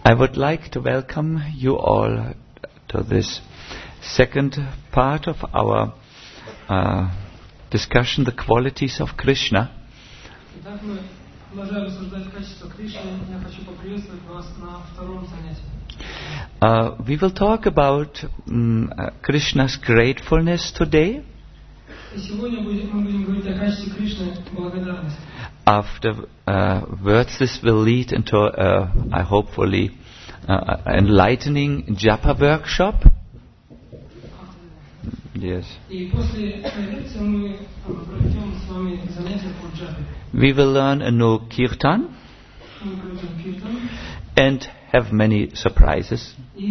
I would like to welcome you all to this second part of our discussion, the qualities of Krishna. We will talk about Krishna's gratefulness today. Afterwards, this will lead into a hopefully enlightening japa workshop. Yes. We will learn a new kirtan and have many surprises.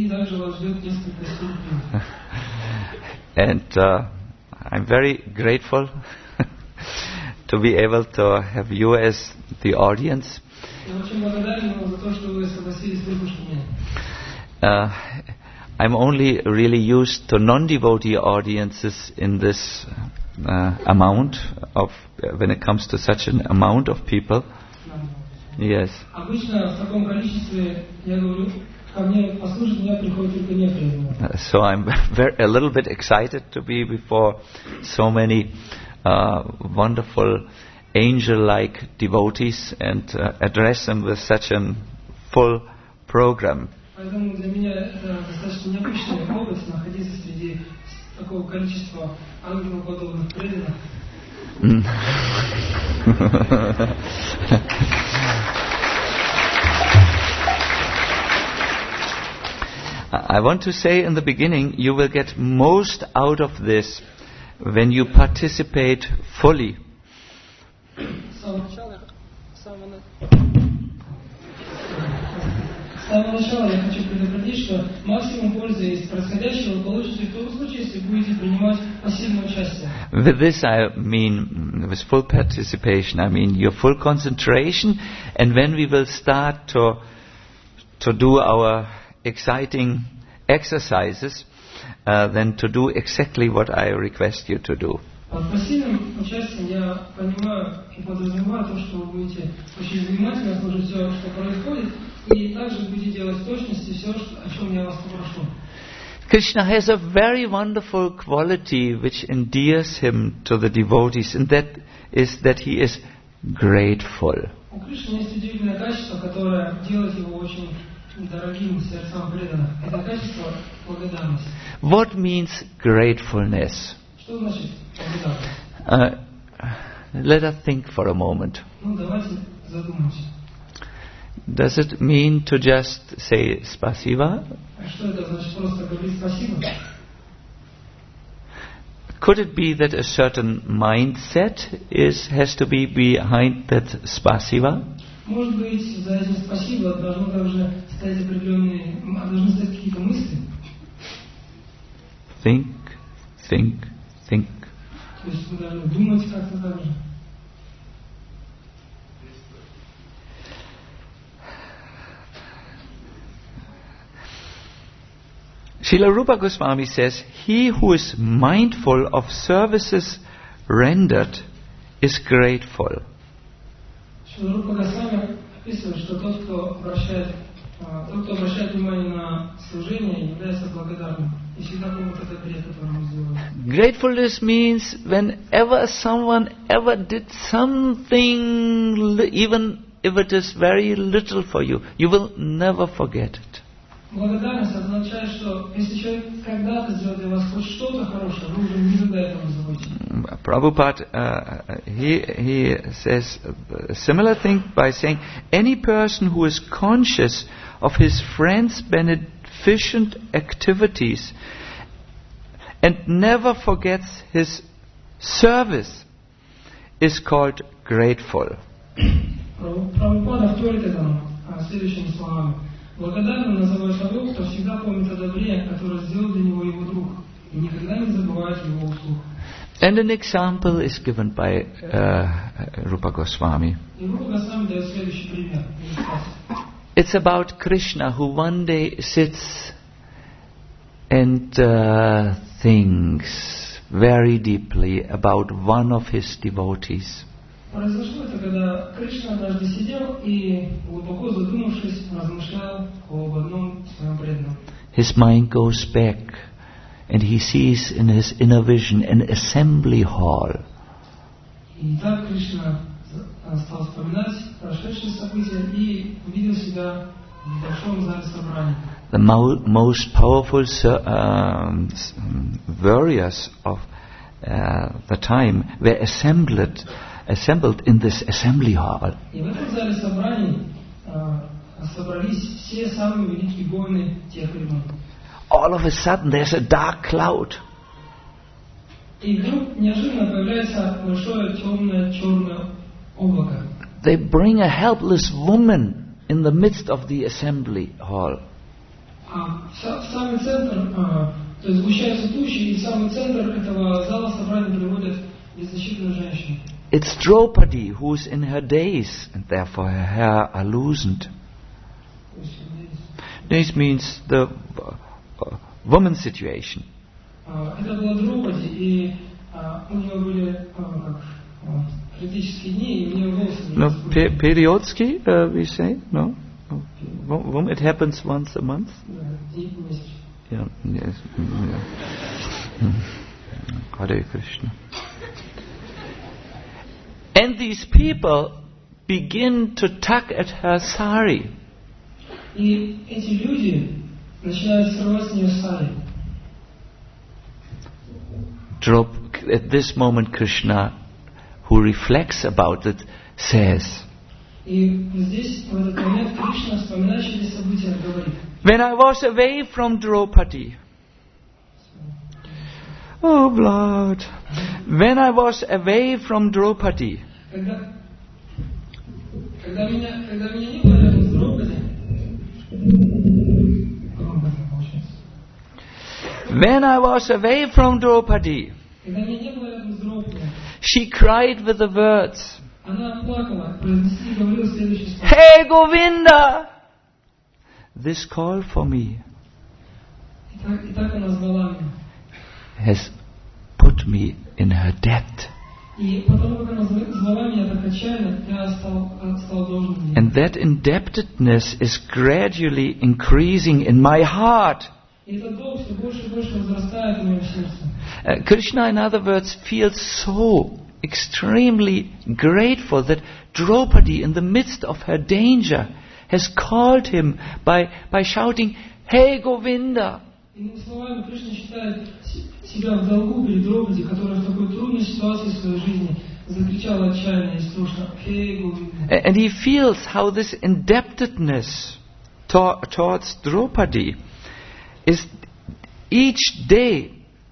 And I'm very grateful to be able to have you as the audience. I'm only really used to non-devotee audiences in this amount of, when it comes to such an amount of people. Yes. So I'm a little bit excited to be before so many wonderful angel-like devotees and address them with such a full program. Поэтому для меня это достаточно необычный опыт находиться среди такого количества ангелоподобных преданных. I want to say in the beginning, you will get most out of this when you participate fully. С самого начала я хочу предупредить, что максимум пользы из происходящего получите в том случае, если будете принимать пассивное участие. With this I mean, with full participation, I mean your full concentration, and when we will start to do our exciting exercises, then to do exactly what I request you to do. Под пассивным участием я понимаю и подразумеваю то, что вы будете очень внимательно слушать все, что происходит, и также будете делать в точности все, о чем я вас попрошу. Krishna has a very wonderful quality which endears him to the devotees, and that is that he is grateful. У Кришны есть удивительное качество, которое делает его очень дорогим сердцам преданных. Это качество благодарности. What means gratefulness? Что значит благодарность? Let us think for a moment. Ну, давайте задумаемся. Does it mean to just say spasiba? А что это значит просто говорить спасибо? Could it be that a certain mindset has to be behind that spasiba? Может быть, за этим спасибо должны стоять какие-то мысли. Think. То есть мы должны думать как-то так же. Srila Rupa Goswami says, he who is mindful of services rendered is grateful. Srila Rupa Goswami описывает, что тот, кто обращает внимание на служение, является благодарным. И всегда помнит этот грех, который мы сделали. Gratefulness means whenever someone ever did something, even if it is very little for you, you will never forget it. Благодарность означает, что если человек когда-то сделал для вас хоть что-то хорошее, вы уже никогда этого не забудете. Prabhupada, he says a similar thing by saying, any person who is conscious of his friend's beneficent activities and never forgets his service is called grateful. Прабхупада вторит этому следующими словами. Благодарным называют того, кто всегда помнит о добре, которое сделал для него его друг, и никогда не забывает его услуг. And an example is given by Rupa Goswami. И Рупа Госвами дает следующий пример. It's about Krishna who one day sits and thinks very deeply about one of his devotees. Произошло это, когда Кришна однажды сидел и, глубоко задумавшись, размышлял об одном своем преданном. His mind goes back and he sees in his inner vision an assembly hall. И так Кришна стал вспоминать прошедшие события и увидел себя в большом зале собрания. The most powerful warriors of the time were assembled in this assembly hall. И в этом зале собраний собрались все самые великие воины тех времен. All of a sudden there's a dark cloud. И вдруг неожиданно появляется большое темное черное облако. They bring a helpless woman in the midst of the assembly hall. В самый центр, то есть сгущаются тучи, и в самый центр этого зала собрания приводят беззащитную женщину. It's Draupadi who's in her days, and therefore her hair are loosened. This means the woman's situation. Это была Драупади, и у нее были критические дни, и у нее волосы не No, распустили. periodski, we say, no? It happens once a month. Дни месячные. Yeah, yes. Hare Krishna. And these people begin to tug at her sari. И эти люди начинают срывать с нее сари. At this moment, Krishna, who reflects about it, says, И здесь, в этот момент, Кришна, вспоминающий эти события, говорит: when I was away from Draupadi, oh blood, when I was away from Draupadi, когда меня не было рядом с Драупади, when I was away from Draupadi, когда меня не было рядом с Драупади, she cried with the words, она плакала, говорила следующее слово: Hey Govinda! This call for me И так она звала меня. has put me in her debt. И потому как она звала меня так отчаянно, я стал должен ей. And that indebtedness is gradually increasing in my heart. И этот долг все больше и больше возрастает в моем сердце. Krishna, in other words, feels so extremely grateful that Draupadi, in the midst of her danger, has called him by shouting, Hey Govinda! Иными словами, Кришна считает себя в долгу перед Драупади, которая в такой трудной ситуации в своей жизни закричала отчаянно и слушно: «Хей, Говинда!» And he feels how this indebtedness towards Draupadi is each day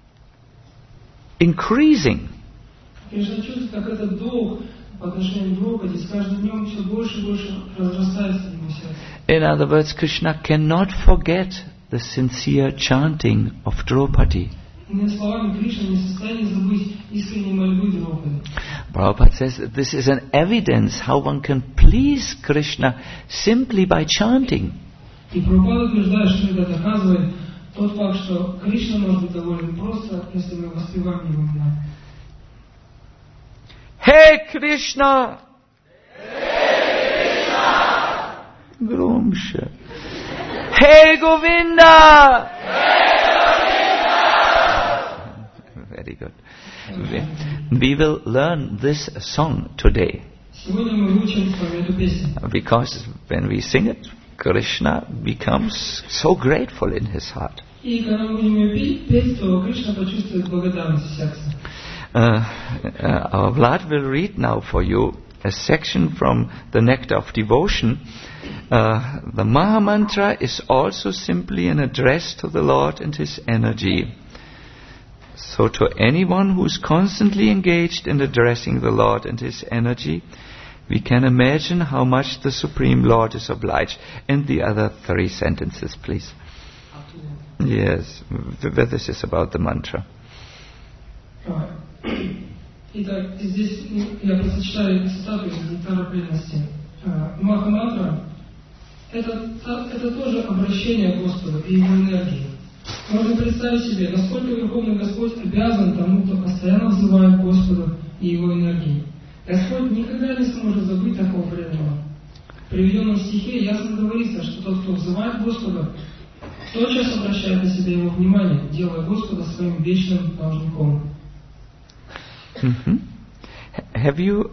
increasing. Кришна чувствует, как этот долг по отношению к Драупади с каждым днем все больше и больше разрастается в его сердце. In other words, Krishna cannot forget the sincere chanting of Draupadi. Иными словами, Кришна не в состоянии забыть искренней мольбы Драупади. Prabhupada says that this is an evidence how one can please Krishna simply by chanting. И Прабхупада утверждает, что это доказывает тот факт, что Кришна может быть доволен просто, если мы воспеваем его имя. Hey Krishna! Hey Krishna! Grumsha. Hey Govinda! Very good. We will learn this song today. Сегодня мы выучим с вами эту песню. Because when we sing it, Krishna becomes so grateful in his heart. И когда мы будем ее петь, то Кришна почувствует благодарность в сердце. Our Vlad will read now for you a section from the Nectar of Devotion. The Maha Mantra is also simply an address to the Lord and His energy. So to anyone who is constantly engaged in addressing the Lord and His energy, we can imagine how much the Supreme Lord is obliged. And the other 3 sentences, please. Yes, this is about the mantra. Итак, здесь я прочитаю цитату из «Нектара преданности». Маха-мантра – это тоже обращение к Господу и Его энергии. Можно представить себе, насколько Верховный Господь обязан тому, кто постоянно взывает к Господу и Его энергии. Господь никогда не сможет забыть такого преданного. В приведенном стихе ясно говорится, что тот, кто взывает Господа, тотчас обращает на себя его внимание, делая Господа своим вечным должником. Mm-hmm. Have you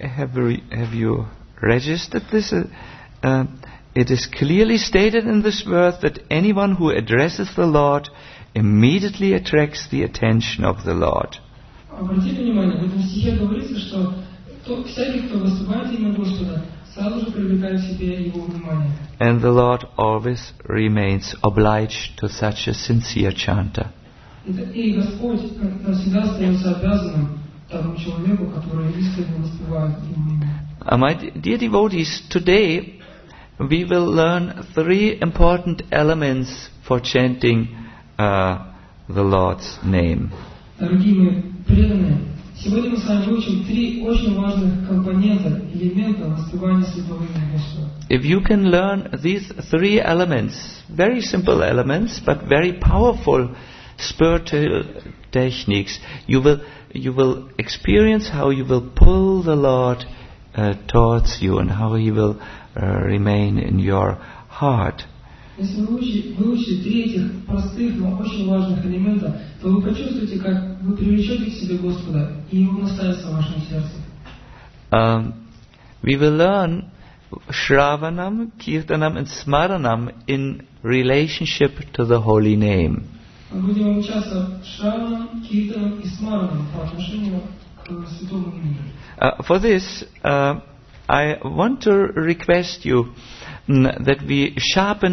registered this? It is clearly stated in this verse that anyone who addresses the Lord immediately attracts the attention of the Lord. Обратите внимание, в этом стихе говорится, что всякий, кто выступает имя Господа, сразу же привлекает к себе его внимание. And the Lord always remains obliged to such a sincere chanter. И Господь навсегда остается обязанным тому человеку, который искренне воспевает его имя. My dear devotees, today we will learn 3 important elements for chanting the Lord's name. Дорогие мои преданные, сегодня мы с вами выучим 3 очень важных компонента, элемента воспевания святого имени Господа. If you can learn these 3 elements, very simple elements, but very powerful spiritual techniques, you will experience how you will pull the Lord towards you and how He will remain in your heart. Если вы выучите 3 этих простых, но очень важных элемента, то вы почувствуете, как вы привлечете к себе Господа, и Он останется в вашем сердце. We will learn Shravanam, Kirtanam and Smaranam in relationship to the holy name. Мы будем обучаться Шраванам, Киртанам и Смаранам по отношению к святому имени. For this, I want to request you that we sharpen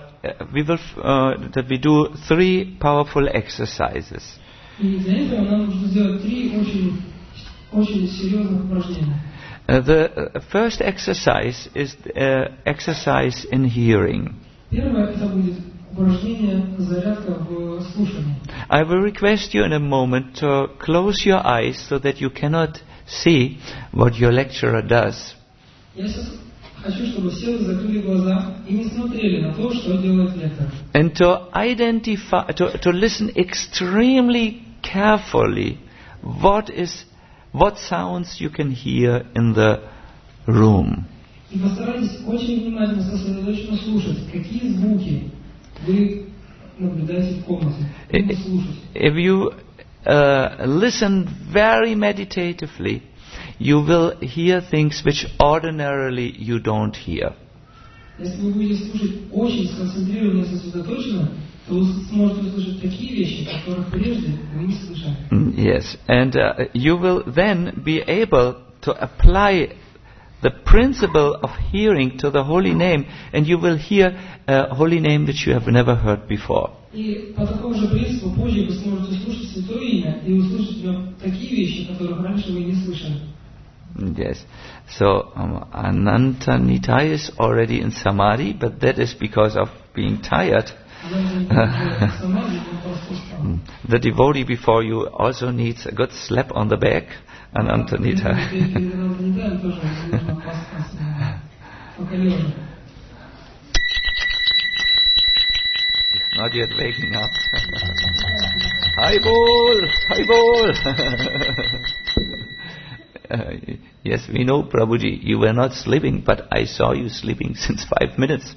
that we do 3 powerful exercises. И для этого нам нужно сделать 3 очень серьезных упражнения. The first exercise is exercise in hearing. Первое это будет упражнение зарядка в слушании. I will request you in a moment to close your eyes so that you cannot see what your lecturer does. Я сейчас хочу, чтобы все закрыли глаза и не смотрели на то, что делает лектор. And to identify, to listen extremely carefully what sounds you can hear in the room. И постарайтесь очень внимательно, сосредоточенно слушать, какие звуки вы наблюдаете в комнате. If you listen very meditatively, you will hear things which ordinarily you don't hear. Если вы будете слушать очень сконцентрированно и сосредоточенно, то вы сможете услышать такие вещи, которых прежде вы не слышали. Yes, and you will then be able to apply the principle of hearing to the holy name, and you will hear a holy name which you have never heard before. И по такому же принципу позже вы сможете услышать святое имя и услышать в нем такие вещи, которых раньше вы не слышали. Yes. So Ananta Nitai is already in Samadhi, but that is because of being tired. The devotee before you also needs a good slap on the back. Ananta Nitai. He's not yet waking up. Hi bol! Yes, we know, Prabhuji, you were not sleeping, but I saw you sleeping since 5 minutes.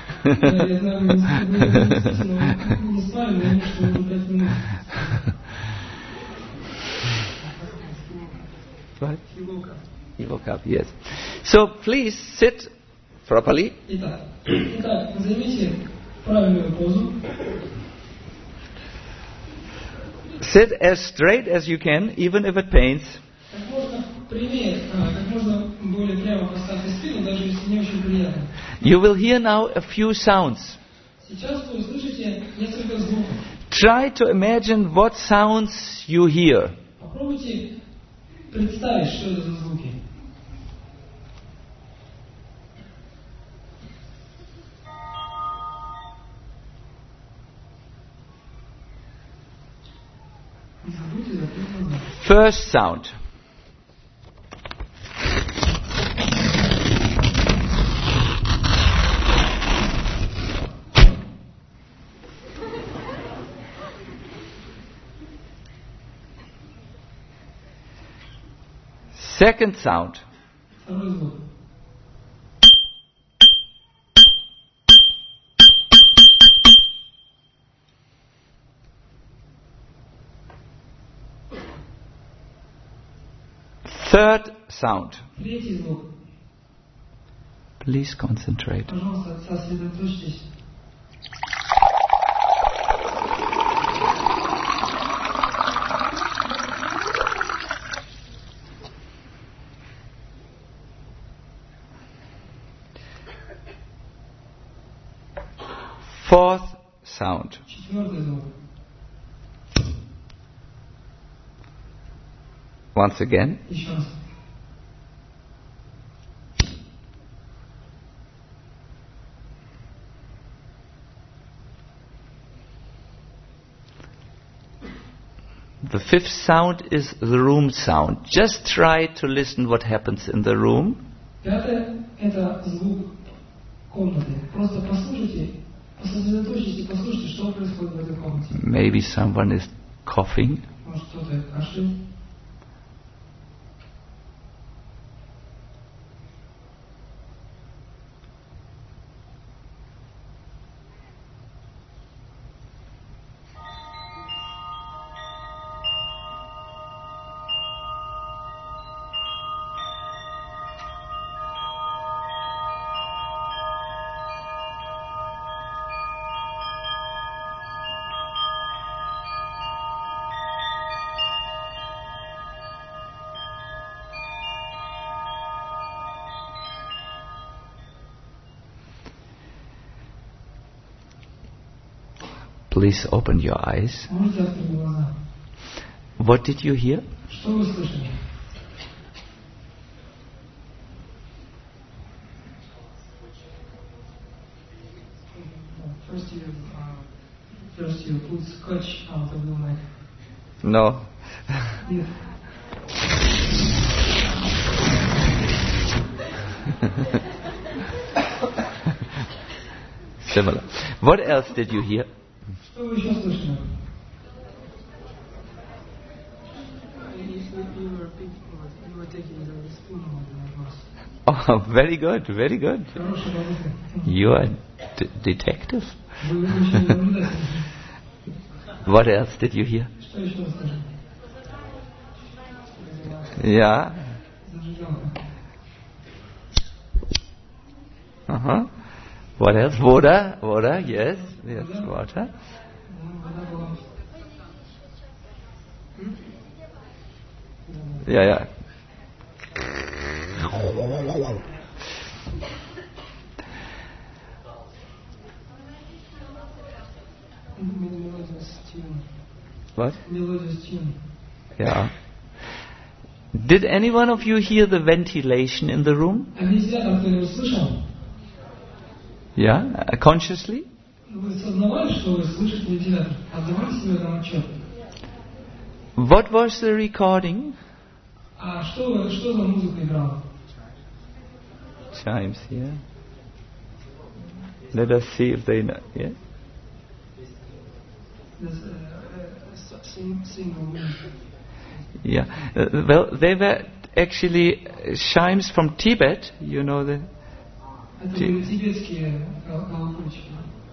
What? He woke up, yes. So please sit properly. Итак, займите правильную позу. Sit as straight as you can, even if it pains. Как можно прямее, как можно более прямо поставьте спину, даже если не очень приятно. You will hear now a few sounds. Сейчас вы услышите несколько звуков. Try to imagine what sounds you hear. Попробуйте представить, что это за звуки. First sound. Second sound. Второй звук. Third sound. Третий звук. Please concentrate. Пожалуйста, сосредоточьтесь. Fourth sound. Четвертый звук. Once again. Еще раз. The fifth sound is the room sound. Just try to listen what happens in the room. Пятое – это звук комнаты. Просто послушайте, сосредоточьтесь и послушайте, что происходит в этой комнате. Maybe someone is coughing. Может, кто-то кашляет. Please open your eyes. Можете открыть глаза. What did you hear? Что вы слышали? First you put scotch out of the mic. No. Нет. Similar. What else did you hear? Что вы еще слышали? You were taking the spoon out of my glass. Oh, very good, very good. Хорошая работа. You are detective. Вы очень наблюдательны. What else did you hear? Что еще расскажете? Yeah. Зажигалка. Uh-huh. What else? Water. Water. Yes. Yes. Water. Вода была. Yeah. Yeah. Melodious tune. What? Melodious tune. Yeah. Did any one of you hear the ventilation in the room? А вентилятор кто-нибудь слышал? Yeah. Consciously? Вы сознавали, что вы слышите вентилятор? Отдавали себе в этом отчет? What was the recording? А что за музыка играла? Chimes. Yeah. Let us see if they know. Yeah. Yeah. Well, they were actually chimes from Tibet. You know the. Это были тибетские колокольчики.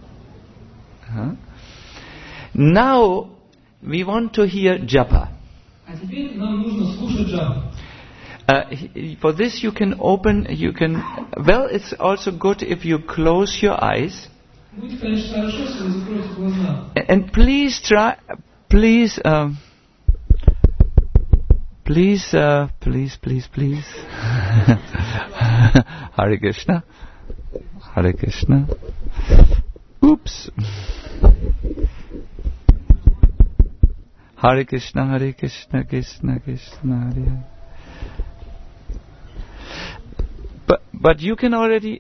Now we want to hear japa. А теперь нам нужно слушать джапу. For this you can open. Well, it's also good if you close your eyes. Будет, конечно, хорошо, если вы закроете глаза. And please try. Please. Please. Hare Krishna. Hare Krishna. Oops. Hare Krishna, Krishna Krishna, Hare Hare. But you can already.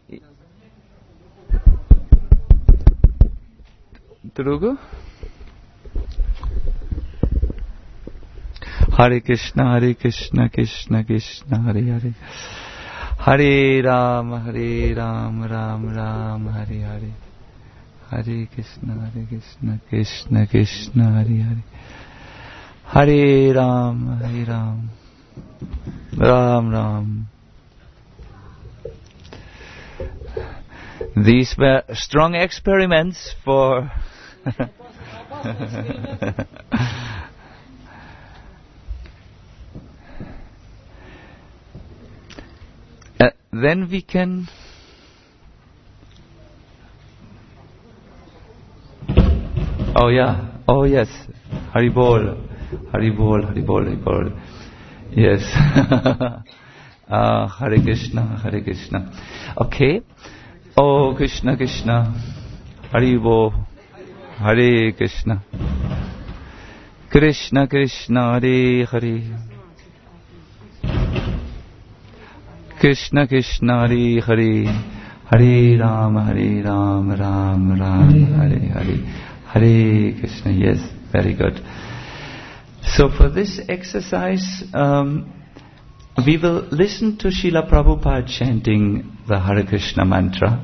Drugo? Hare Krishna, Krishna Krishna, Hare Hare. Hare Ram, Ram Ram, Hare Hare. Hare Krishna, Krishna Krishna, Hare Hare. Hare Ram, Ram. Ram Ram. These were strong experiments for then we can oh yes, Haribol, Haribol, Haribol, Haribol. Yes. Hare Krishna, Hare Krishna. Okay. Oh Krishna, Krishna. Haribol, Hare Krishna. Krishna, Krishna, Hare Hare. Krishna, Krishna, Hare Hare. Hare Ram, Ram Ram, Hare Hare. Hare Krishna. Yes, very good. So for this exercise, we will listen to Srila Prabhupada chanting the Hare Krishna mantra.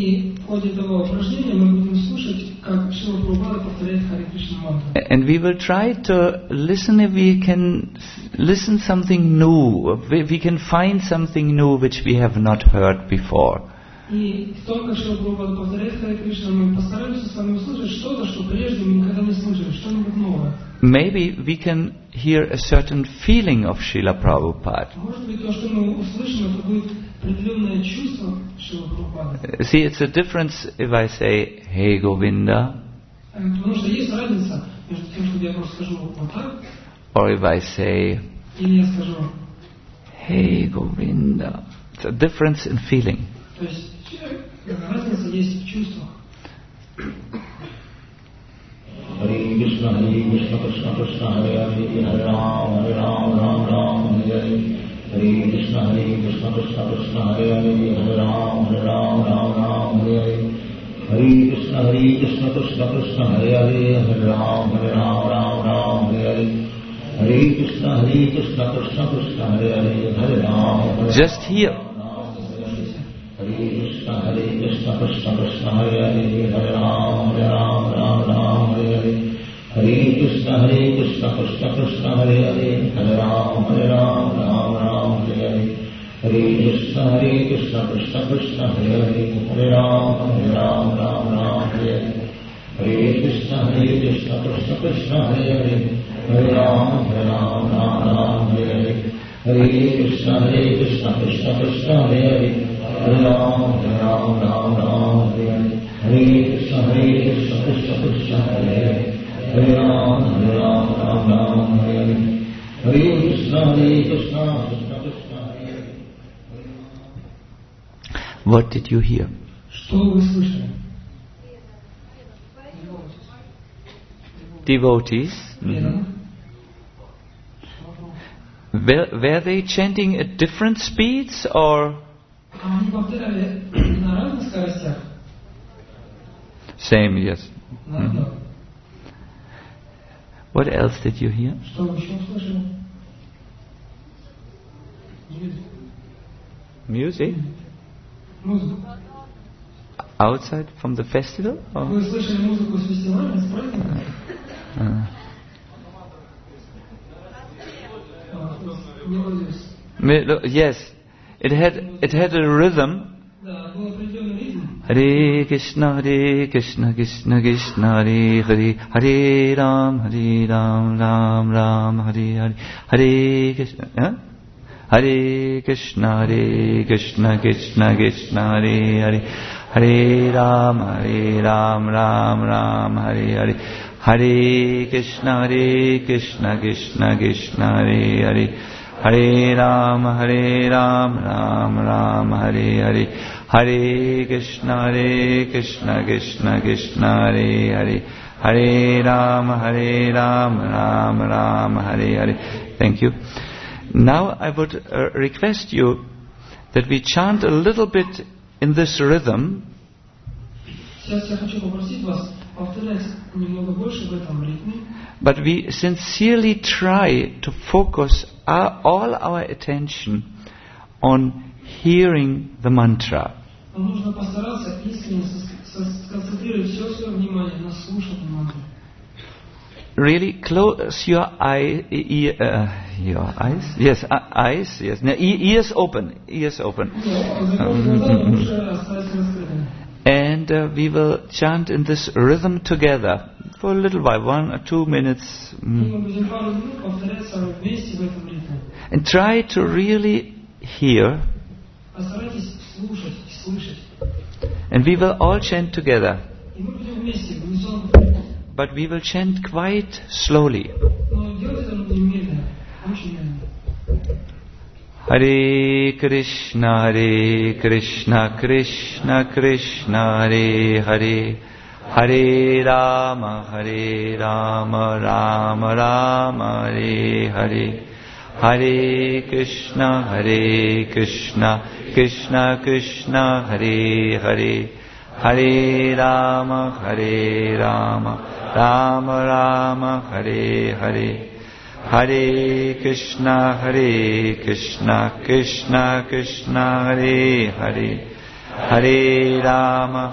And we will try to listen if we can listen something new, if we can find something new which we have not heard before. И только Шрила Прабхупада повторяет Харе Кришна, мы постараемся с вами услышать что-то, что прежде мы никогда не слышали, что-нибудь новое. Maybe we can hear a certain feeling of Srila Prabhupada. Может быть, то, что мы услышим, это будет определенное чувство Шрила Прабхупады. See, it's a difference if I say, Hey Govinda. Потому что есть разница между тем, что я просто скажу вот так, or if I say, или я скажу, Hey Govinda. It's a difference in feeling. То есть разница есть в чувствах. Hare Krishna, Krishna Krishna, Hare Hare, Hare Ram, Ram Ram, Hare Hare. Hare Krishna, Krishna Krishna, Hare Hare, Hare Ram, Ram Ram, Hare Hare. Hare Krishna, Krishna Krishna, Hare Hare, Hare Ram, Ram Hare Hare. Hare Krishna, Krishna Hare Hare, Hare Ram. Just here. Hare Krishna, Krishna Krishna, Hare Hare, Hare Ram, Ram Hare Hare. Hare Krishna, Krishna Krishna, Hare Hare, Hare Ram, Ram Hare Hare. Hare Krishna, Krishna Krishna, Hare Hare, Hare Ram, Ram Hare Hare. Hare Krishna, Krishna Krishna, Hare Hare, Hare Ram, Ram Hare Hare. Hare Krishna, Krishna Krishna, Hare Hare. Hare Ram, Ram Hare Hare. Hare Krishna, Krishna Krishna, Hare Hare. Hare Ram, Ram Hare Hare. Hare Krishna, Krishna Krishna, Hare Hare. What did you hear? Что вы слышали? Devotees. Were they chanting at different speeds or? Они повторяли на разных скоростях. Same, yes. What else did you hear? Что вы еще услышали? Music? Музыку. Outside from the festival? Or? Вы слышали музыку с фестиваля, с праздника? Yes, it had a rhythm. Да, был определенный ритм. Hare Krishna, Krishna Krishna, Hare Hare, Hare Ram, Ram Hare Hare, Hare Krishna. Hare Krishna, Krishna Krishna, Hare Hare, Hare Ram, Ram Hare Hare. Hare Krishna, Krishna Krishna, Hare Hare. Hare Ram, Ram Hare Hare. Hare Krishna, Krishna Krishna, Hare Hare. Hare Ram, Ram Hare Hare. Thank you. Now I would request you that we chant a little bit in this rhythm. Сейчас я хочу попросить вас повторять немного больше в этом ритме. But we sincerely try to focus all our attention on hearing the mantra. Но нужно постараться искренне сконцентрировать все свое внимание на слушании мантры. really close your eyes. Yes, eyes. Yes, no, ears open. Ears open. And we will chant in this rhythm together for a little while, 1 or 2 minutes. And try to really hear. And we will all chant together. But we will chant quite slowly. Hare Krishna, Krishna Krishna, Hare Hare, Hare Rama, Rama Rama, Hare Hare, Hare Krishna, Krishna Krishna, Hare Hare, Hare Rama, Rama Rama, Hare Hare. Hare Krishna, Krishna Krishna, Hare Hare, Hare Rama,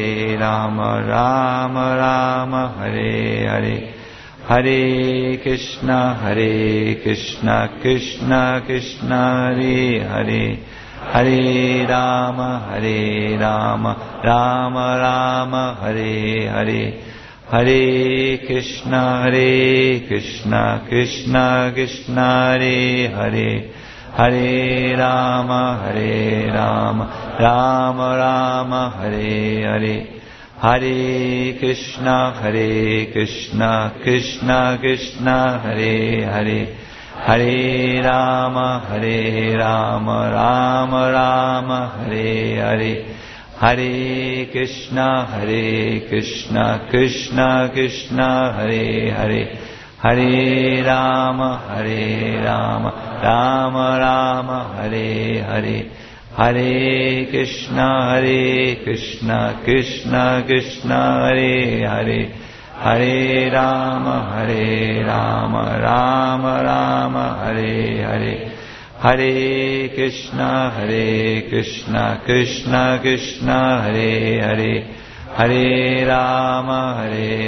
Rama Rama, Hare Hare, Hare Krishna, Krishna Krishna, Hare Hare, Hare Rama, Rama Rama, Hare Hare. Hare Krishna, Krishna Krishna, Hare Hare, Hare Rama, Rama Rama, Hare Hare, Hare Krishna, Krishna Krishna, Hare Hare, Hare Rama, Rama Rama, Hare Hare. Hare Krishna, Krishna Krishna, Hare Hare, Hare Rama, Rama Rama, Hare Hare, Hare Krishna, Krishna Krishna, Hare Hare, Hare Rama, Rama Rama, Hare Hare. Hare Krishna, Krishna Krishna, Hare Hare, Hare Rama,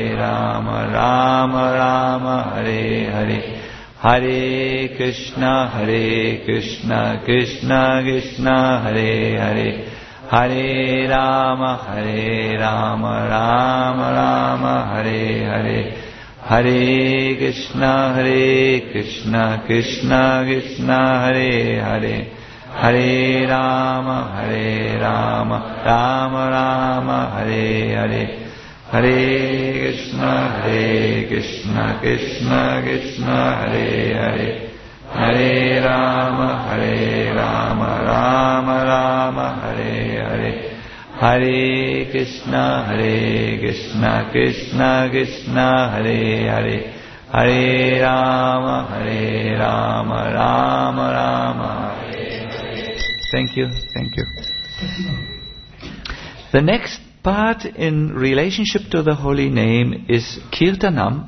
Rama Rama, Hare Hare, Hare Krishna, Krishna Krishna, Hare Hare, Hare Rama, Rama Rama, Hare Hare. Hare Krishna, Krishna Krishna, Hare Hare, Hare Rama, Rama Rama, Hare Hare, Hare Krishna, Krishna Krishna, Hare Hare, Hare Rama, Rama Rama, Hare Hare. Hare Krishna, Krishna Krishna, Hare Hare, Hare Rama, Rama Rama, Hare Hare. Thank you. The next part in relationship to the holy name is Kirtanam.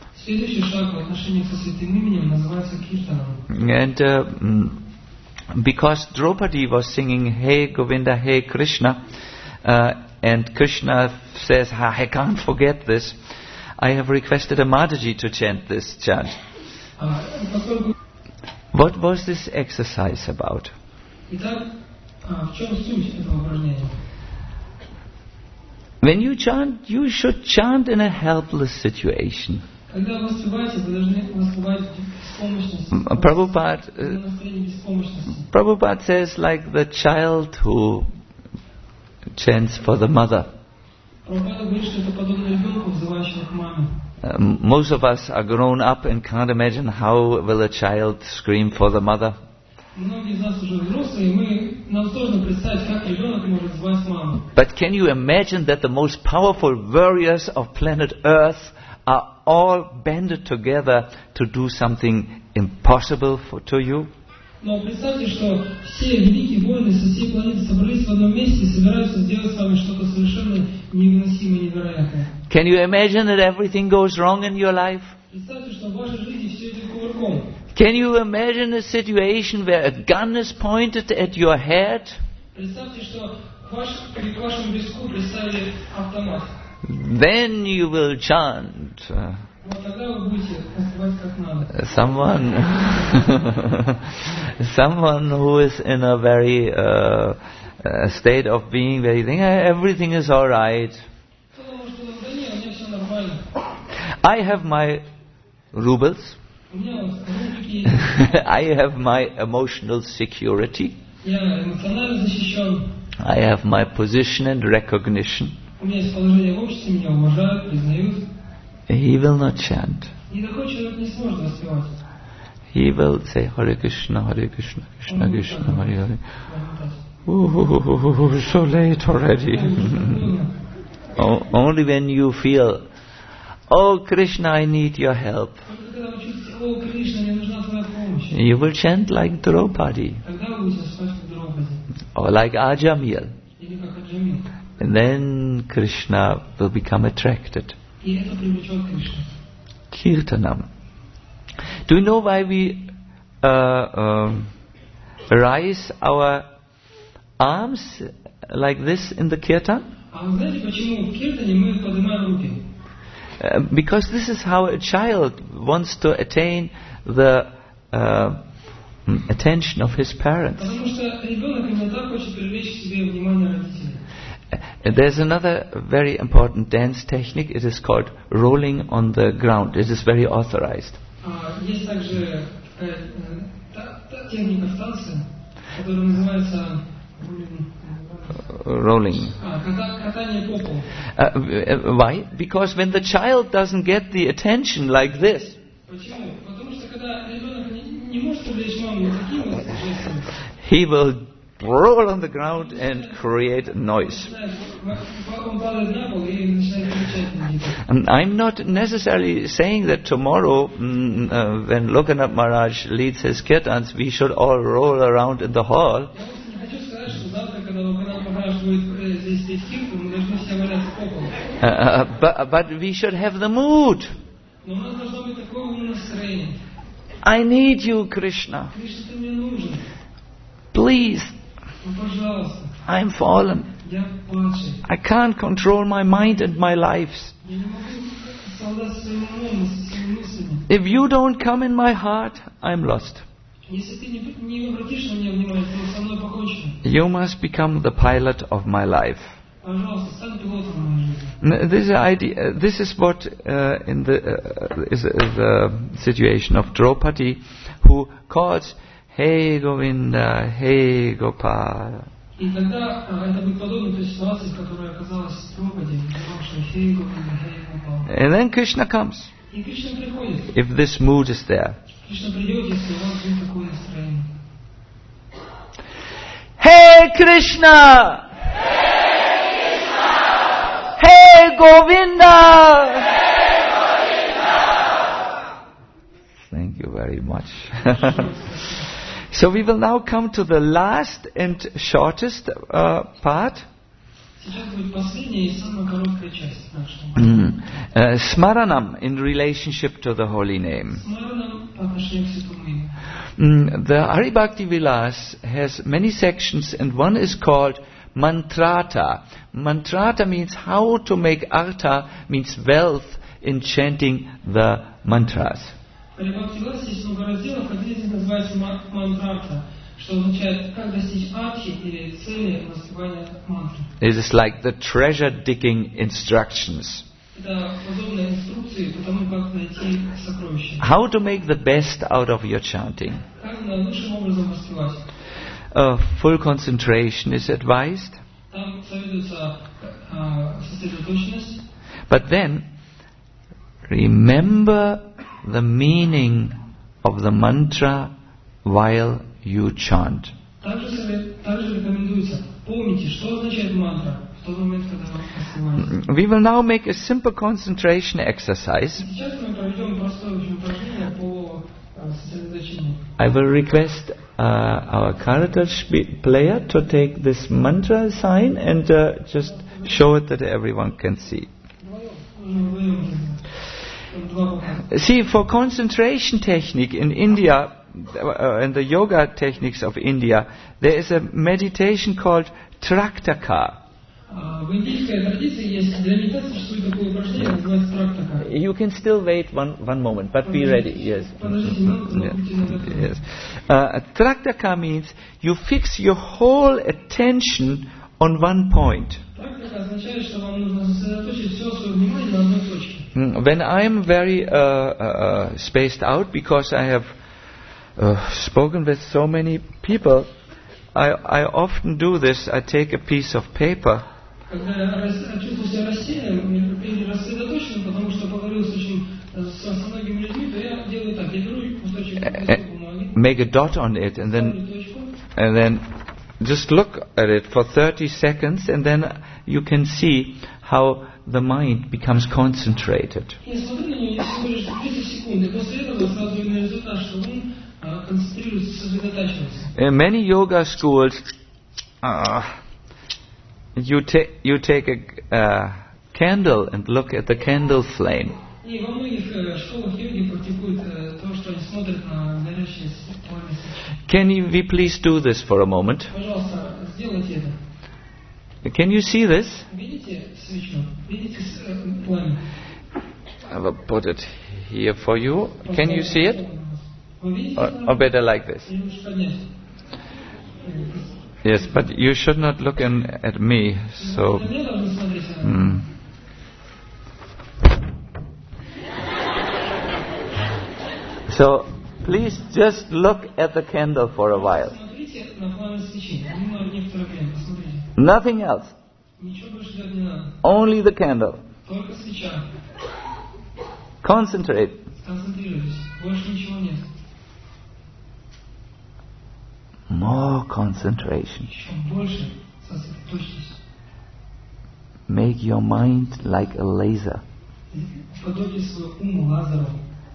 And because Draupadi was singing Hey Govinda, Hey Krishna, and Krishna says, I can't forget this, I have requested a Mataji to chant this chant. What was this exercise about? When you chant, you should chant in a helpless situation. Prabhupada says like the child who chants for the mother. Most of us are grown up and can't imagine how will a child scream for the mother. But can you imagine that the most powerful warriors of planet Earth are all banded together to do something impossible to you? Но представьте, что все великие воины со всей планеты собрались в одном месте и собираются сделать с вами что-то совершенно невыносимое, невероятное. Can you imagine that everything goes wrong in your life? Представьте, что в вашей жизни все идет кувырком. Can you imagine a situation where a gun is pointed at your head? Представьте, что к вашему виску приставили автомат. Then you will chant вот тогда вы будете танцевать как надо. Someone who is in a very state of being where you think everything is all right. Кто думает, что да нет, у меня все нормально. I have my rubles. У меня вот рубрики, I have my emotional security. я эмоционально защищен, I have my position and recognition. у меня есть положение в обществе, меня уважают, признают. He will not chant. И такой человек не сможет воспевать. He will say Hare Krishna, Krishna Krishna, Hare Hare. Ooh, so late already. Only when you feel, oh Krishna, I need your help, Когда вы чувствуете, о, Кришна, мне нужна твоя помощь, you will chant like Draupadi тогда вы будете спать как Драупади or like Ajamil. или как Аджамил. And then Krishna will become attracted. И это привлечет Кришну. Kirtanam. Do you know why we raise our arms like this in the kirtan? А вы знаете, почему в киртане мы поднимаем руки? Because this is how a child wants to attain the attention of his parents. Потому что ребенок именно так хочет привлечь к себе внимание родителей. There's another very important dance technique. It is called rolling on the ground. It is very authorized. Есть также техника в танце, которая называется Rolling. катание по полу. Why? Because when the child doesn't get the attention like this, Почему? Потому что когда ребенок не может привлечь маму такими вот жестами, he will roll on the ground and create noise. он падает на пол и начинает кричать на детей. And I'm not necessarily saying that tomorrow, when Lokanath Maharaj leads his kirtans, we should all roll around in the hall. Я не хочу сказать, что завтра, когда Локанат Махарадж будет здесь петь кирту, мы должны все валяться по полу. But we should have the mood. Но у нас должно быть такое умное настроение. I need you, Krishna. Кришна, ты мне нужен. Please, Ну, пожалуйста. I'm fallen. Я падший. I can't control my mind and my lives. Я не могу совладать своим умом, своими мыслями. If you don't come in my heart, I'm lost. Если ты не обратишь на меня внимание, то со мной покончено. You must become the pilot of my life. Пожалуйста, стань пилотом моей жизни. This idea, this is what in the is the situation of Draupadi, who calls, "Hey Govinda, Hey Gopala." И тогда это будет подобно той ситуации, в которой оказалась Драупади, называвшая Хей Говинда, Хей Гопала. And then Krishna comes, И Кришна приходит. if this mood is there. Кришна придет, если у вас будет такое настроение. Hey Krishna! Hey Govinda! Thank you very much. So we will now come to the last and shortest part. Сейчас будет последняя и самая короткая часть нашего. Smaranam in relationship to the holy name. Смараном по отношению к святому имени. The Haribhakti Vilas has many sections, and one is called Mantrata. Mantrata means how to make artha, means wealth in chanting the mantras. В Харибхакти-виласе есть много разделов, один из них называется мантрарта, что означает, как достичь архи или цели воспевания мантры. It is like the treasure digging instructions. Это подобные инструкции по тому, как найти сокровища. How to make the best out of your chanting. Как лучшим образом воспевать. Full concentration is advised. Там советуется сосредоточенность. But then, remember the meaning of the mantra while you chant. Также рекомендуется помните, что означает мантра в тот момент, когда вы воспеваете. We will now make a simple concentration exercise. Сейчас мы проведем простое упражнение по сосредоточению. I will request our Karatal player to take this mantra sign and just show it that everyone can see. See, for concentration technique in India, in the yoga techniques of India, there is a meditation called Traktaka. В индийской традиции есть для медитации существует такое упражнение, называется трактака. You can still wait one moment, but be ready. Yes. Подождите минутку, но будьте наготове. Yes. Traktaka means you fix your whole attention on one point. Трактака означает, что вам нужно сосредоточить все свое внимание на одной точке. When I am very spaced out because I have spoken with so many people, I often do this. I take a piece of paper. Когда я чувствую себя рассеянным или рассредоточенным, потому что поговорил со многими людьми, то я делаю так. Я беру кусочек бумаги, make a dot on it, and then just look at it for 30 seconds, and then you can see how the mind becomes concentrated. И смотрю на нее всего лишь 30 секунд, и после этого сразу видно результат, что ум концентрируется, сосредотачивается. In many yoga schools, you take a candle and look at the candle flame. И во многих школах йоги практикуют то, что они смотрят на горящие пламя свечи. Can we please do this for a moment? Пожалуйста, сделайте это. Can you see this? Видите свечу? Видите пламя? I will put it here for you. Can you see it? Вы видите? Or better like this? Или лучше поднять? Yes, but you should not look at me. So. На меня должны смотреть. So please just look at the candle for a while. Смотрите на пламя свечи. Некоторое время посмотрите. Nothing else. Ничего больше делать не надо. Only the candle. Только свеча. Concentrate. Сконцентрируйтесь. Больше ничего нет. More concentration. Еще больше сосредоточьтесь. Make your mind like a laser. Подобьте свой ум лазером.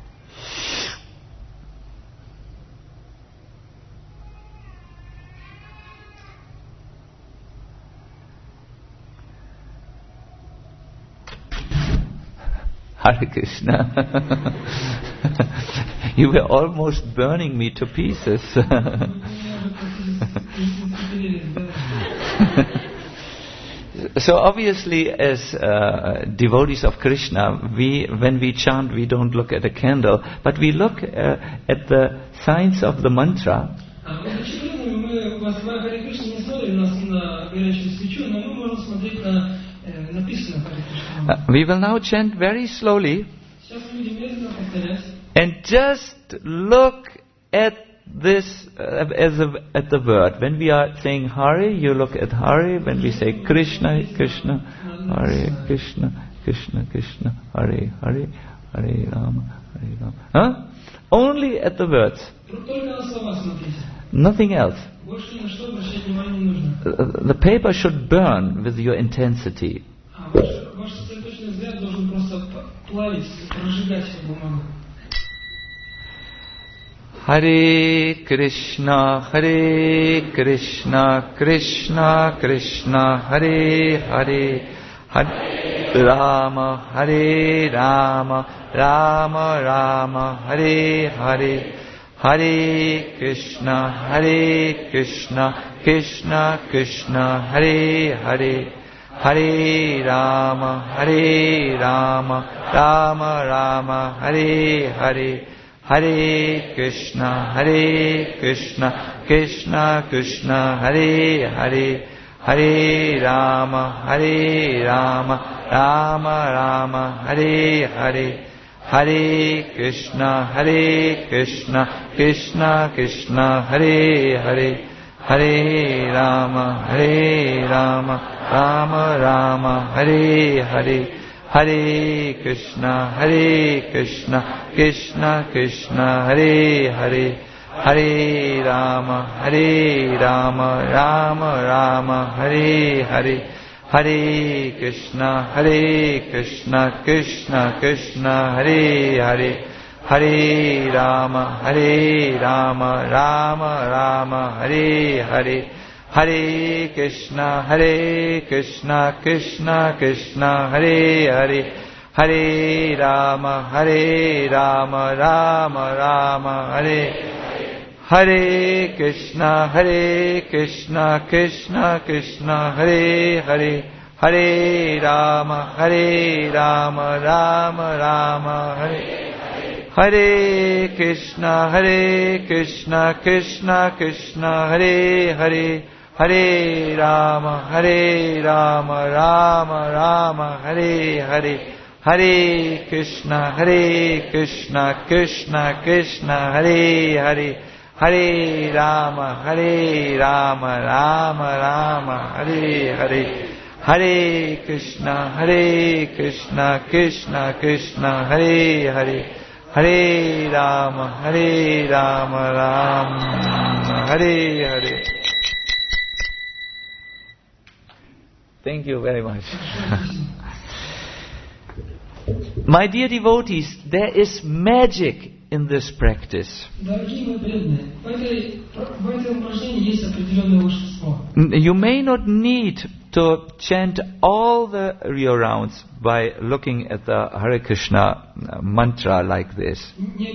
Hare Krishna. You were almost burning me to pieces. So obviously, as devotees of Krishna, when we chant, we don't look at a candle, but we look at the signs of the mantra. We will now chant very slowly, and just look at this at the word. When we are saying Hare, you look at Hare. When we say Krishna, Krishna, Hare Krishna, Krishna Krishna, Hare Hare, Hare Rama, Hare Rama. Huh? Only at the words. Nothing else. The paper should burn with your intensity. Hare Krishna, Krishna Krishna, Hare Hare, Hare Rama, Rama Rama, Hare Hare, Hare Krishna, Krishna Krishna, Hare Hare, Hare Rama, Rama Rama, Hare Hare, Hare Krishna, Krishna Krishna, Hare Hare, Hare Rama, Rama Rama, Hare Hare, Hare Krishna, Krishna Krishna, Hare Hare, Hare Rama, Rama Rama, Hare Hare, Hare Krishna, Krishna Krishna, Hare Hare, Hare Rama, Rama Rama, Hare Hare, Hare Krishna, Krishna Krishna, Hare Hare, Hare Rama, Rama Rama, Hare Hare, Hare Krishna, Krishna Krishna, Hare Hare, Hare Rama, Rama Rama, Hare Hare Krishna, Krishna Krishna, Hare Hare, Hare Rama, Rama Rama, Hare Krishna, Krishna Krishna, Hare Hare, Hare Rama, Rama Rama, Hare Hare, Hare Krishna, Krishna Krishna, Hare Hare, Hare Rama, Rama Rama, Hare Hare, Hare Krishna, Krishna Krishna, Hare Hare, Hare Rama, Rama, Hare Hare. Thank you very much. My dear devotees, there is magic in this practice. You may not need to chant all the Rio rounds by looking at the Hare Krishna mantra like this.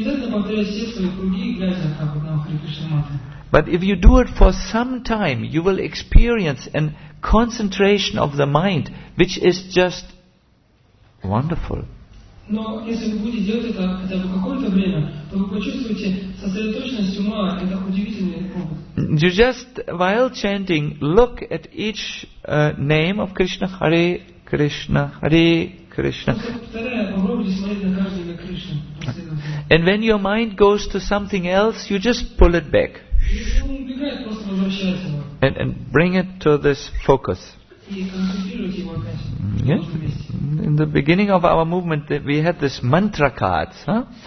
But if you do it for some time, you will experience a concentration of the mind, which is just wonderful. Но если вы будете делать это хотя бы какое-то время, то вы почувствуете сосредоточенность ума. Это удивительный опыт. You just, while chanting, look at each name of Krishna, Hare Krishna, Hare Krishna. And when your mind goes to something else, you just pull it back. And bring it to this focus. Yes. In the beginning of our movement, we had this mantra cards.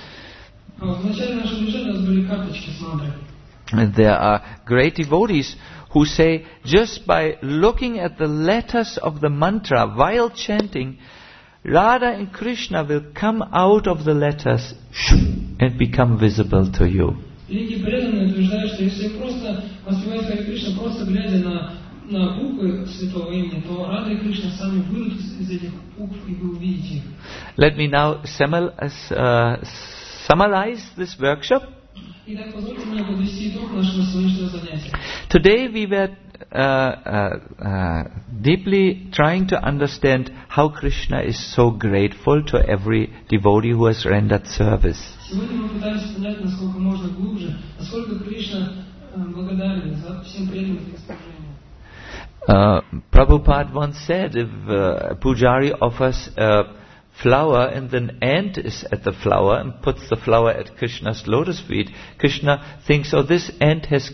And there are great devotees who say, just by looking at the letters of the mantra while chanting, Radha and Krishna will come out of the letters and become visible to you. На буквы святого имени, то Рада и Кришна сами выйдут из этих букв, и вы увидите их. Let me now summarize this workshop. Итак, позвольте мне подвести итог нашего сегодняшнего занятия. Today we were deeply trying to understand how Krishna is so grateful to every devotee who has rendered service. Сегодня мы пытались понять, насколько можно глубже, насколько Кришна благодарен за всем преданным служением. Prabhupada once said, if a pujari offers a flower and an ant is at the flower and puts the flower at Krishna's lotus feet, Krishna thinks, oh, this ant has